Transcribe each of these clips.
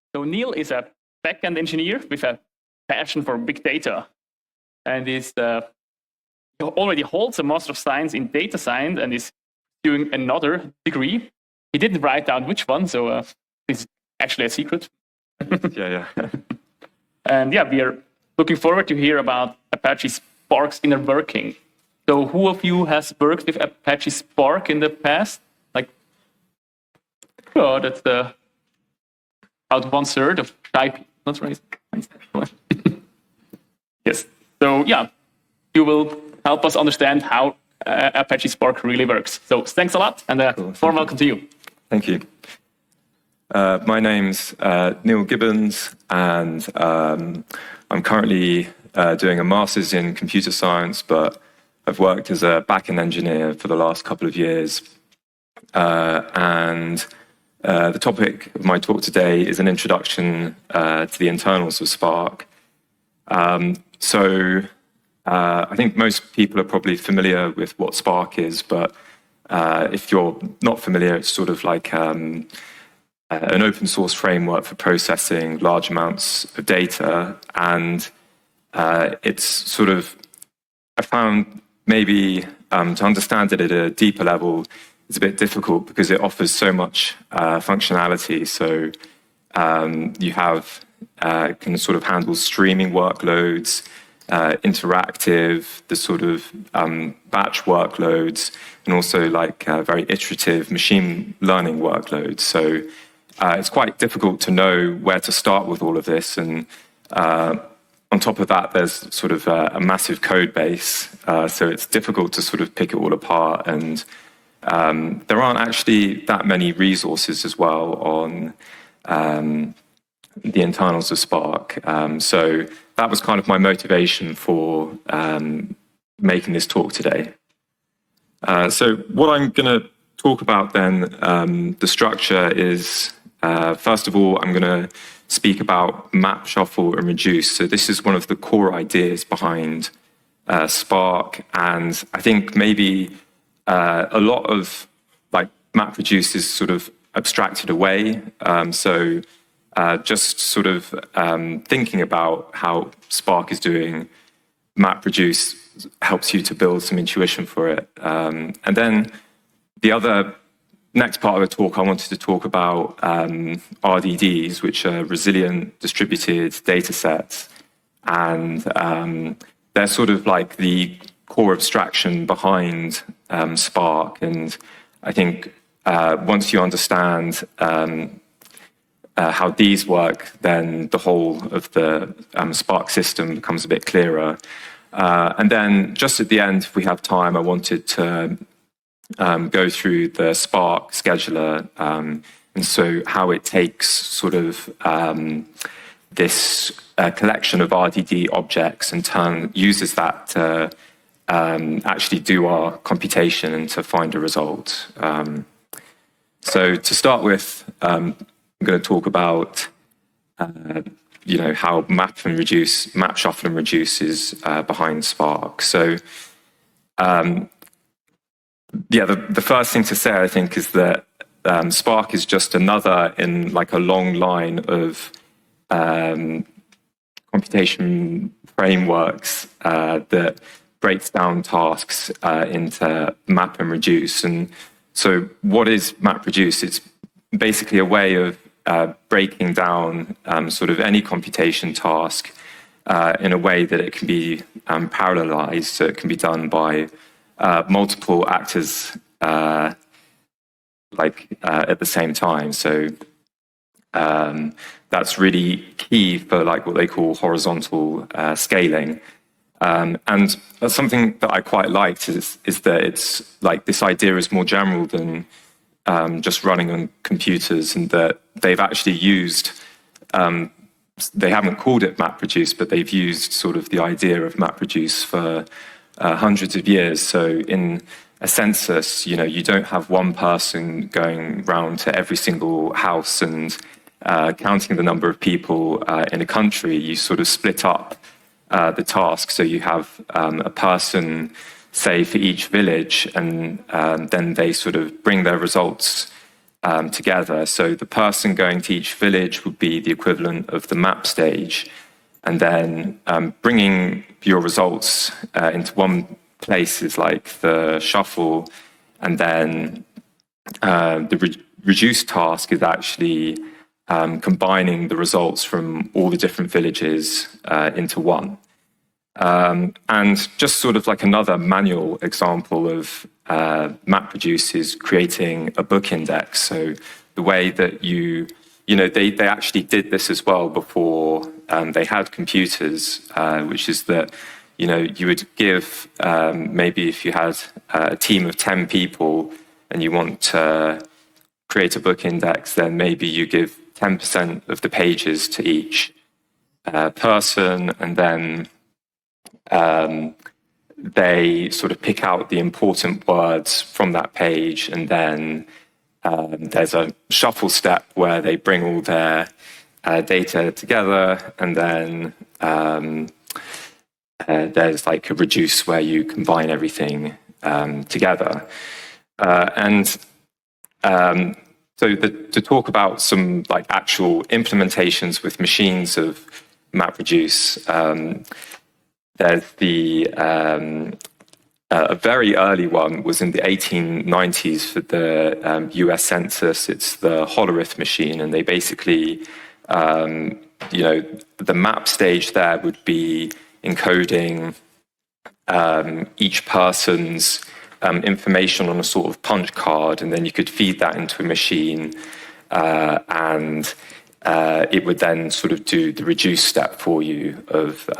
So Neil is a backend engineer with a passion for big data, and he already holds a Master of Science in Data Science and is doing another degree. He didn't write down which one, so it's actually a secret. Yeah. And yeah, we are looking forward to hear about Apache Spark's inner working. So who of you has worked with Apache Spark in the past? That's about 1/3 of shy people. Not right. Yes. So yeah, you will help us understand how Apache Spark really works. So thanks a lot, and Cool. warm welcome to you. Thank you. My name's Neil Gibbons, and I'm currently doing a master's in computer science, but I've worked as a backend engineer for the last couple of years. The topic of my talk today is an introduction to the internals of Spark. I think most people are probably familiar with what Spark is, but if you're not familiar, it's sort of like an open source framework for processing large amounts of data. And it's sort of, I found maybe to understand it at a deeper level, it's a bit difficult because it offers so much functionality. So you have can sort of handle streaming workloads, interactive, the sort of batch workloads, and also like very iterative machine learning workloads. So it's quite difficult to know where to start with all of this. And on top of that, there's sort of a massive code base. So it's difficult to sort of pick it all apart. And there aren't actually that many resources as well on the internals of Spark. So that was kind of my motivation for making this talk today. So what I'm going to talk about then, the structure is, first of all, I'm going to speak about map, shuffle, and reduce. So this is one of the core ideas behind Spark. And I think maybe a lot of like map reduce is sort of abstracted away. Just sort of thinking about how Spark is doing map reduce helps you to build some intuition for it. And then the other next part of the talk, I wanted to talk about RDDs, which are resilient distributed data sets. And they're sort of like the core abstraction behind Spark. And I think once you understand how these work, then the whole of the Spark system becomes a bit clearer. And then just at the end, if we have time, I wanted to go through the Spark scheduler, and so how it takes sort of this collection of RDD objects and uses that to actually do our computation and to find a result. So to start with, I'm going to talk about how map, shuffle, and reduce is behind Spark. So the first thing to say, I think, is that Spark is just another in like a long line of computation frameworks that breaks down tasks into map and reduce. And so what is map reduce? It's basically a way of breaking down sort of any computation task in a way that it can be parallelized, so it can be done by multiple actors at the same time. So that's really key for like what they call horizontal scaling. And something that I quite liked is that it's like this idea is more general than just running on computers, and that they've actually used, they haven't called it MapReduce, but they've used sort of the idea of MapReduce for hundreds of years. So in a census, you don't have one person going round to every single house and counting the number of people in a country. You sort of split up the task. So you have a person, say, for each village, and then they sort of bring their results together. So the person going to each village would be the equivalent of the map stage, and then bringing your results into one place is like the shuffle, and then the reduced task is actually combining the results from all the different villages into one. And just sort of like another manual example of MapReduce is creating a book index. So the way that they actually did this as well before they had computers, which is that, you would give, maybe if you had a team of 10 people and you want to create a book index, then maybe you give 10% of the pages to each person, and then they sort of pick out the important words from that page, and then there's a shuffle step where they bring all their data together, and then there's like a reduce where you combine everything together. So to talk about some like actual implementations with machines of MapReduce, there's a very early one was in the 1890s for the US Census. It's the Hollerith machine, and they basically, the map stage there would be encoding each person's information on a sort of punch card, and then you could feed that into a machine, and it would then sort of do the reduce step for you of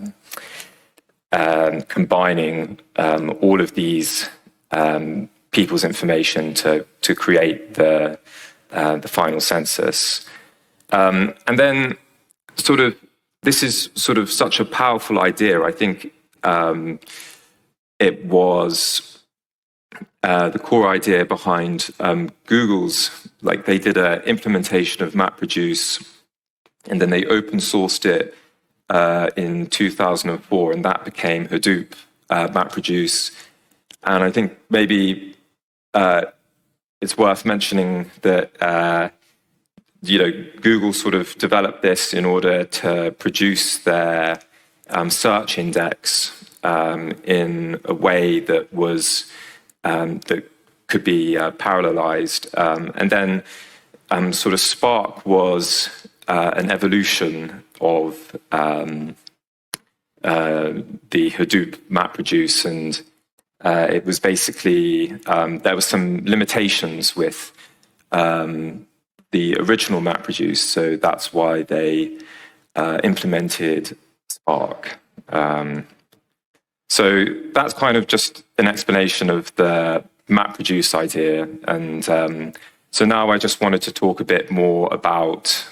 combining all of these people's information to create the final census. And then sort of this is sort of such a powerful idea. I think it was the core idea behind Google's, like they did an implementation of MapReduce, and then they open sourced it in 2004, and that became Hadoop MapReduce. And I think maybe it's worth mentioning that Google sort of developed this in order to produce their search index in a way that was that could be parallelized. And then sort of Spark was an evolution of the Hadoop MapReduce, and it was basically, there were some limitations with the original MapReduce, so that's why they implemented Spark. So that's kind of just an explanation of the MapReduce idea. And so now I just wanted to talk a bit more about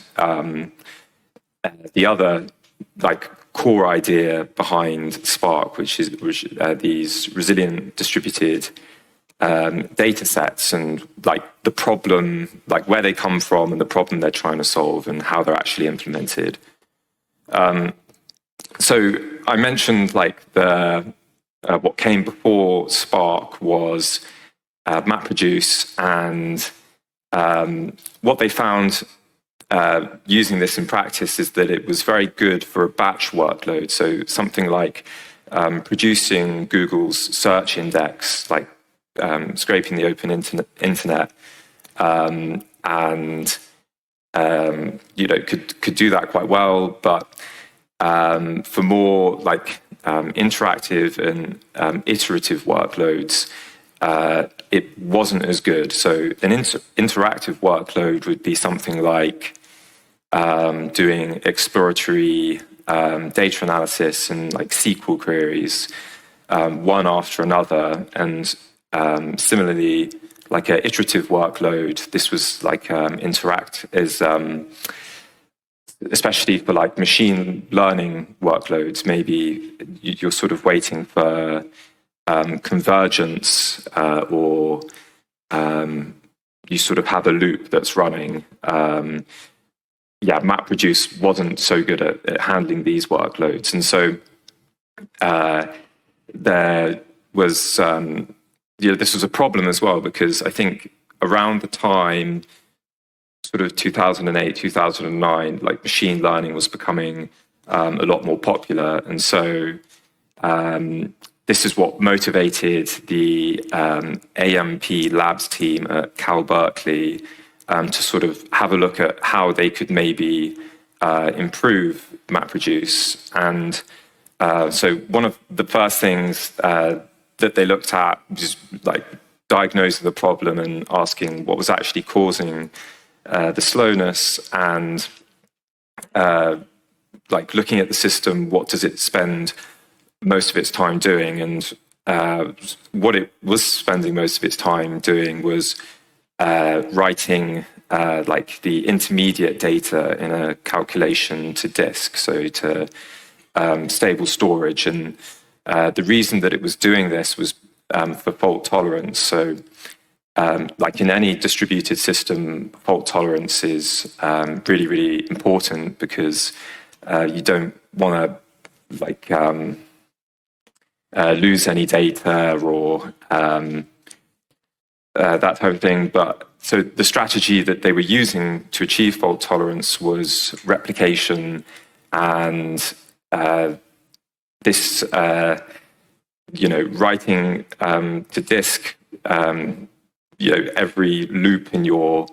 the other like core idea behind Spark, which is these resilient distributed data sets, and like the problem, like where they come from and the problem they're trying to solve and how they're actually implemented. So I mentioned like the what came before Spark was MapReduce, and what they found using this in practice is that it was very good for a batch workload. So something like producing Google's search index, like scraping the open internet, and could do that quite well, but for more like interactive and iterative workloads, it wasn't as good. So an interactive workload would be something like doing exploratory data analysis and like SQL queries, one after another. And similarly, like an iterative workload, this was like especially for like machine learning workloads, maybe you're sort of waiting for convergence, or you sort of have a loop that's running. MapReduce wasn't so good at handling these workloads. And so there was, this was a problem as well, because I think around the time, sort of 2008, 2009, like machine learning was becoming a lot more popular. And so this is what motivated the AMP Labs team at Cal Berkeley to sort of have a look at how they could maybe improve MapReduce. And so one of the first things that they looked at was like diagnosing the problem and asking what was actually causing the slowness, and like looking at the system, what does it spend most of its time doing? And what it was spending most of its time doing was writing like the intermediate data in a calculation to disk, so to stable storage. And the reason that it was doing this was for fault tolerance. So like in any distributed system, fault tolerance is really, really important, because you don't want to like lose any data or that type of thing. But so the strategy that they were using to achieve fault tolerance was replication, and this writing to disk every loop in your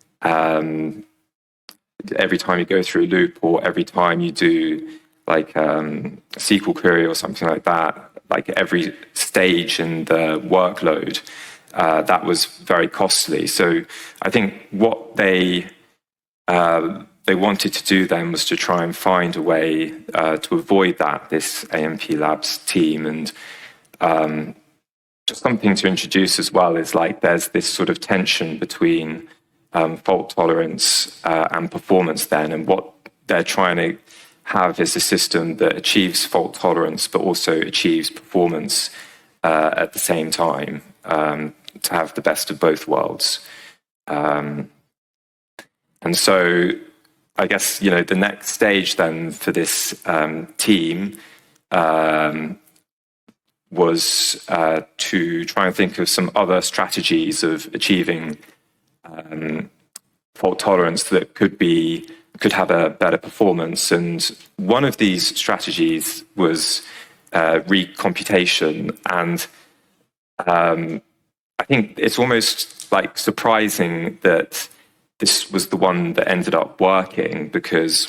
every time you go through a loop, or every time you do like SQL query or something like that, like every stage in the workload, that was very costly. So I think what they wanted to do then was to try and find a way to avoid that, this AMP Labs team. And just something to introduce as well is like there's this sort of tension between fault tolerance and performance then, and what they're trying to have is a system that achieves fault tolerance but also achieves performance at the same time, to have the best of both worlds. And so I guess the next stage then for this team was to try and think of some other strategies of achieving fault tolerance that could have a better performance. And one of these strategies was recomputation. And I think it's almost like surprising that this was the one that ended up working, because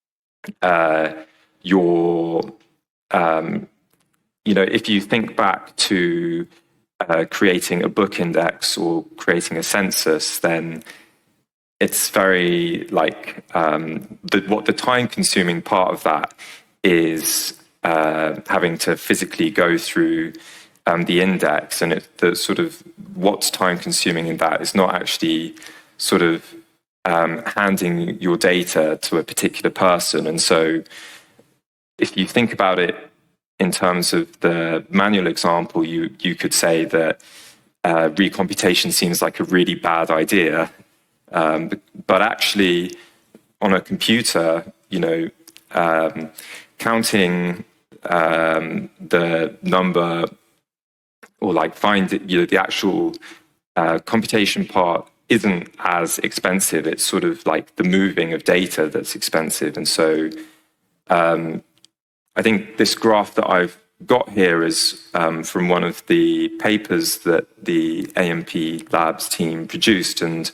if you think back to creating a book index or creating a census, then it's very like what the time-consuming part of that is having to physically go through the index, and the sort of what's time-consuming in that is not actually sort of handing your data to a particular person. And so if you think about it in terms of the manual example, you could say that recomputation seems like a really bad idea. But actually, on a computer, counting the number, or like find the actual computation part isn't as expensive. It's sort of like the moving of data that's expensive. And so I think this graph that I've got here is from one of the papers that the AMP Labs team produced. And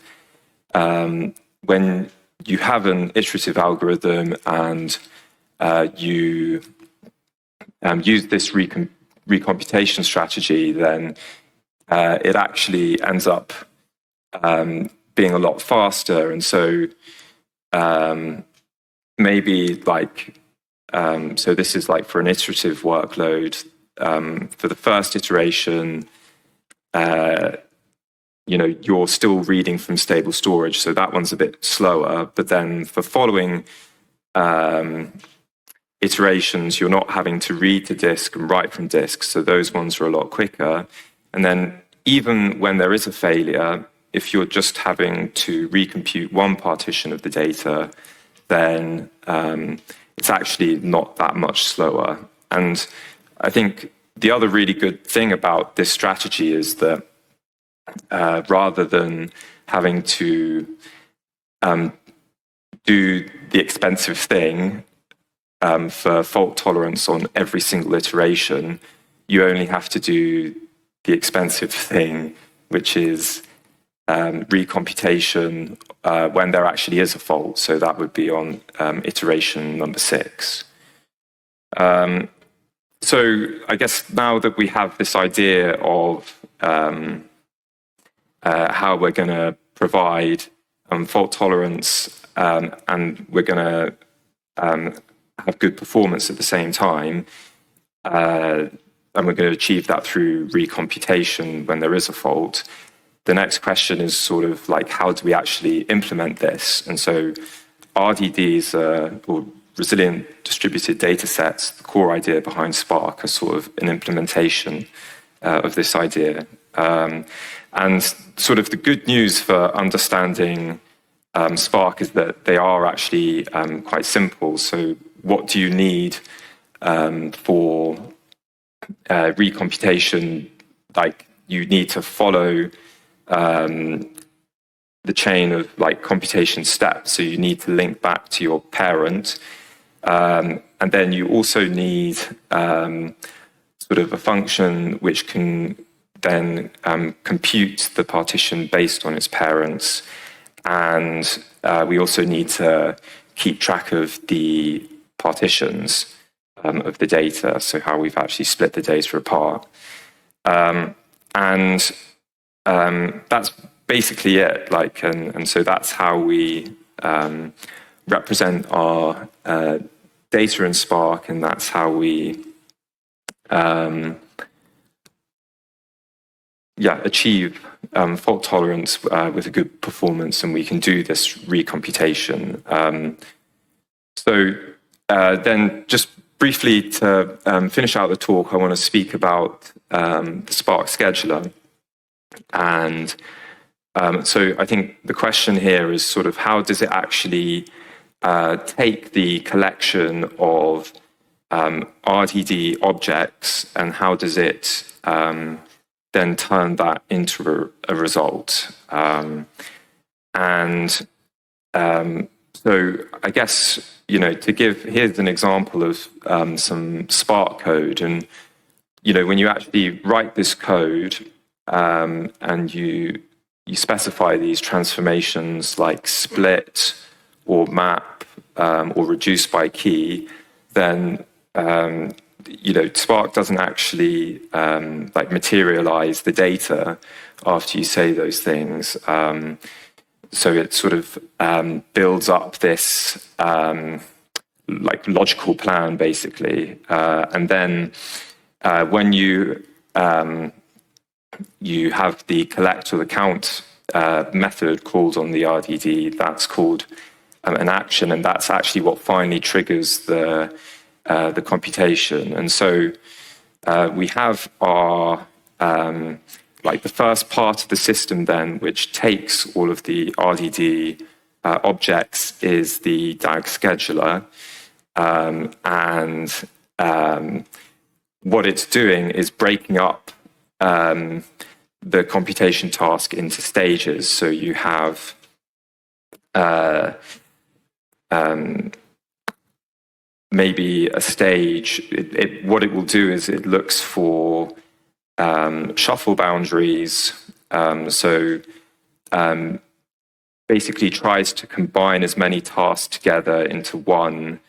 when you have an iterative algorithm and you use this recomputation strategy, then it actually ends up being a lot faster. And so maybe like, so this is like for an iterative workload. For the first iteration, you're still reading from stable storage, so that one's a bit slower. But then for following iterations, you're not having to read to disk and write from disk, so those ones are a lot quicker. And then even when there is a failure, if you're just having to recompute one partition of the data, then it's actually not that much slower. And I think the other really good thing about this strategy is that rather than having to do the expensive thing for fault tolerance on every single iteration, you only have to do the expensive thing, which is recomputation when there actually is a fault. So that would be on iteration number 6. So I guess now that we have this idea of how we're going to provide fault tolerance and we're going to have good performance at the same time, and we're going to achieve that through recomputation when there is a fault, the next question is sort of like, how do we actually implement this? And so RDDs, or resilient distributed data sets, the core idea behind Spark, are sort of an implementation of this idea. And sort of the good news for understanding Spark is that they are actually quite simple. So what do you need for recomputation? Like, you need to follow the chain of like computation steps. So you need to link back to your parent. And then you also need sort of a function which can then compute the partition based on its parents. And we also need to keep track of the partitions of the data, so how we've actually split the data apart. And that's basically it. Like, and so that's how we represent our data in Spark, and that's how we achieve fault tolerance with a good performance, and we can do this recomputation. So then just briefly to finish out the talk, I want to speak about the Spark scheduler. And so I think the question here is sort of, how does it actually take the collection of RDD objects, and how does it then turn that into a result? So I guess, here's an example of some Spark code. And, when you actually write this code and you specify these transformations like split or map or reduce by key, then Spark doesn't actually materialize the data after you say those things. So it sort of builds up this logical plan, basically. And then when you have the collect or the count method called on the RDD, that's called an action, and that's actually what finally triggers the computation. And so we have our the first part of the system then, which takes all of the RDD objects, is the DAG scheduler. And what it's doing is breaking up the computation task into stages. So you have maybe a stage. What it will do is it looks for shuffle boundaries. Basically tries to combine as many tasks together into one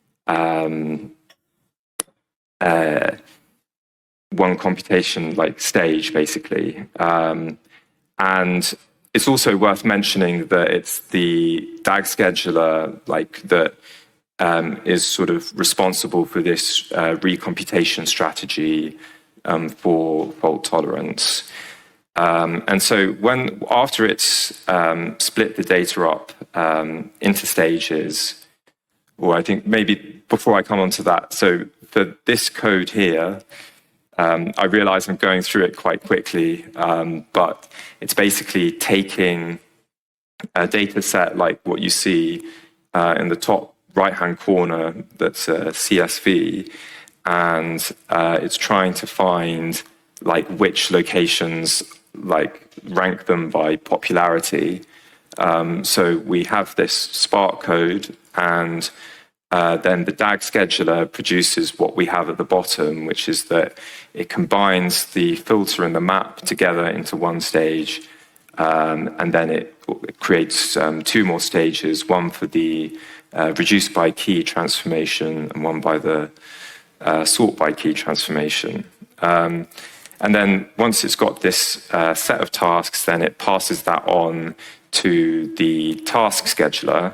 computation stage, basically. And it's also worth mentioning that it's the DAG scheduler that is sort of responsible for this recomputation strategy for fault tolerance. And so after it's split the data up into stages, or I think maybe before I come on to that, so for this code here, I realize I'm going through it quite quickly, but it's basically taking a data set like what you see in the top right-hand corner, that's a CSV, and it's trying to find which locations like rank them by popularity. So we have this Spark code, and then the DAG scheduler produces what we have at the bottom, which is that it combines the filter and the map together into one stage, and then it creates two more stages, one for the reduce by key transformation and one by the sort by key transformation. And then once it's got this set of tasks, then it passes that on to the task scheduler.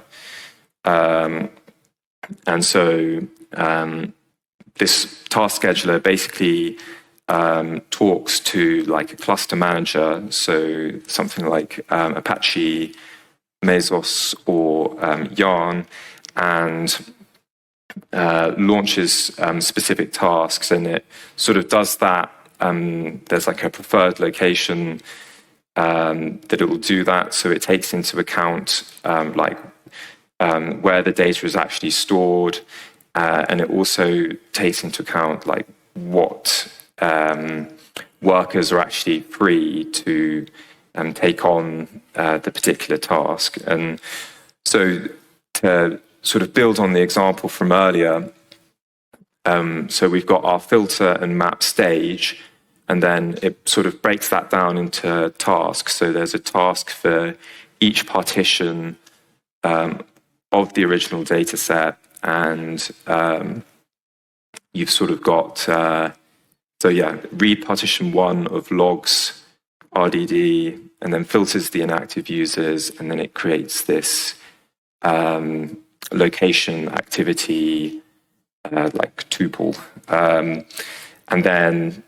And so this task scheduler basically talks to like a cluster manager, so something like Apache, Mesos, or Yarn, and launches specific tasks, and it sort of does that. There's like a preferred location that it will do that, so it takes into account where the data is actually stored, and it also takes into account like what workers are actually free to take on the particular task. And so to sort of build on the example from earlier, so we've got our filter and map stage, and then it sort of breaks that down into tasks. So there's a task for each partition of the original data set, and you've sort of got, read partition 1 of logs RDD, and then filters the inactive users, and then it creates this location activity like tuple, and then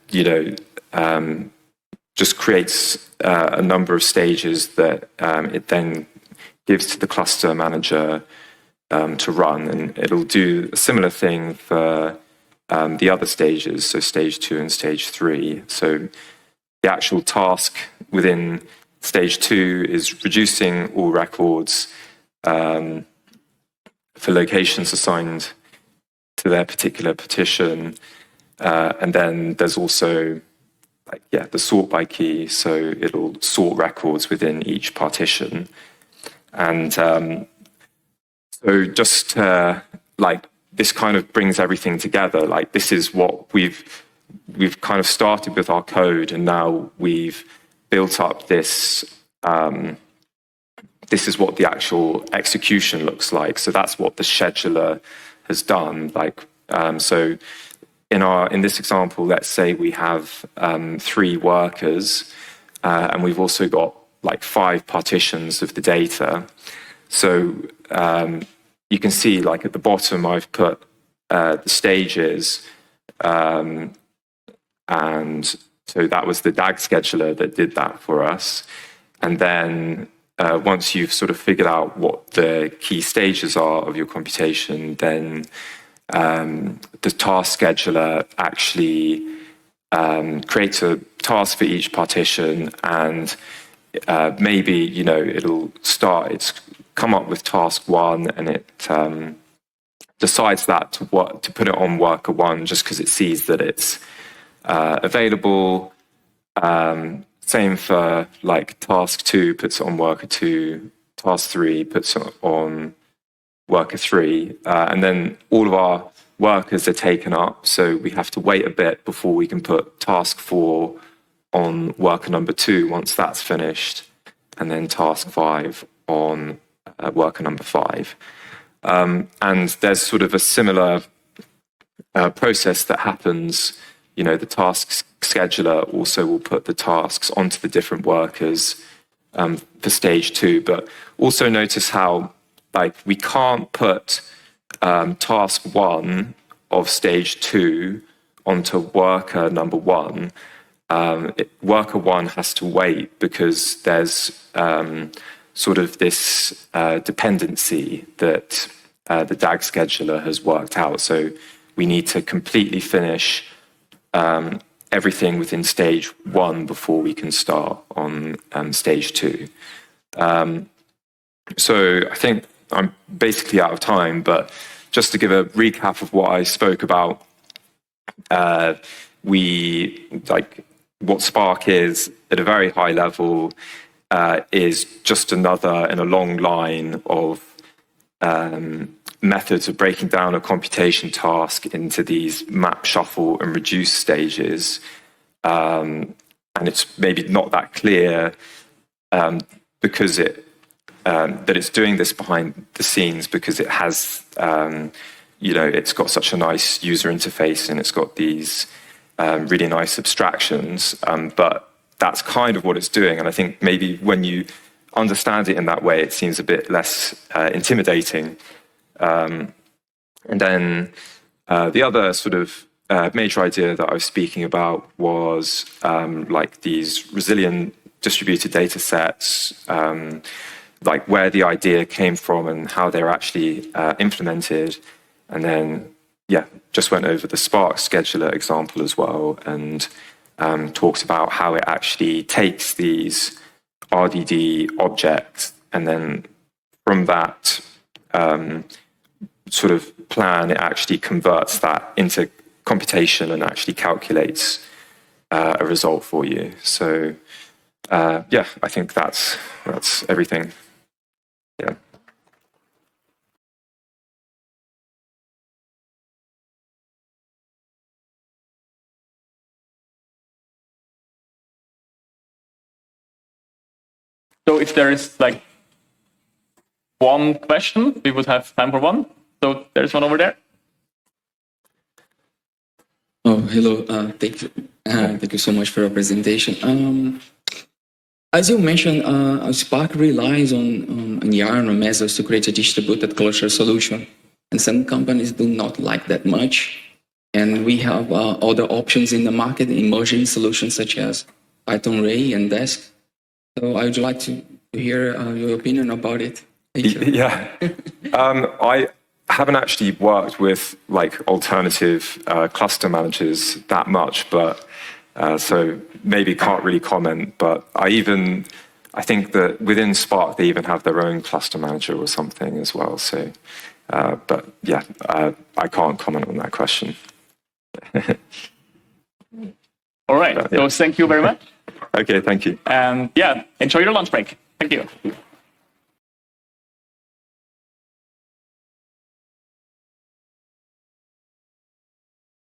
just creates a number of stages that it then gives to the cluster manager to run, and it'll do a similar thing for the other stages, so stage 2 and stage 3. So the actual task within stage 2 is reducing all records for locations assigned to their particular partition, and then there's also the sort by key, so it'll sort records within each partition. And so just this kind of brings everything together. Like, this is what we've kind of started with our code, and now we've built up this. This is what the actual execution looks like. So that's what the scheduler has done. So in this example, let's say we have 3 workers, and we've also got 5 partitions of the data. So you can see, at the bottom, I've put the stages, and so that was the DAG scheduler that did that for us. And then once you've sort of figured out what the key stages are of your computation, then the task scheduler actually creates a task for each partition, and maybe it'll it's come up with task 1, and it decides that to put it on worker 1 just because it sees that it's available. Same for task 2 puts it on worker 2, task 3 puts it on worker 3, and then all of our workers are taken up, so we have to wait a bit before we can put task 4 on worker number 2 once that's finished, and then task 5 on worker number 5. And there's sort of a similar process that happens. The task scheduler also will put the tasks onto the different workers for stage 2, but also notice how we can't put task 1 of stage 2 onto worker number 1. Worker 1 has to wait because there's sort of this dependency that the DAG scheduler has worked out. So we need to completely finish everything within stage 1 before we can start on stage 2. So I think I'm basically out of time, but just to give a recap of what I spoke about, we what Spark is at a very high level is just another in a long line of methods of breaking down a computation task into these map, shuffle, and reduce stages. And it's maybe not that clear because that it's doing this behind the scenes because it has, it's got such a nice user interface and it's got these really nice abstractions. But that's kind of what it's doing. And I think maybe when you understand it in that way, it seems a bit less intimidating. And then the other sort of major idea that I was speaking about was like these resilient distributed data sets, like where the idea came from and how they're actually implemented. And then, just went over the Spark scheduler example as well and talked about how it actually takes these RDD objects and then from that sort of plan, it actually converts that into computation and actually calculates a result for you. So I think that's everything. Yeah. So if there is like one question, we would have time for one. So there's one over there. Oh, hello. Thank you. Thank you so much for your presentation. As you mentioned, Spark relies on Yarn or Mesos to create a distributed cluster solution. And some companies do not like that much. And we have other options in the market, emerging solutions such as Python Ray and Desk. So I would like to hear your opinion about it. Thank you. Yeah. I haven't actually worked with like alternative cluster managers that much, but so maybe can't really comment. But I think that within Spark, they even have their own cluster manager or something as well. So, but yeah, I can't comment on that question. All right. So thank you very much. Okay, thank you. And enjoy your lunch break. Thank you.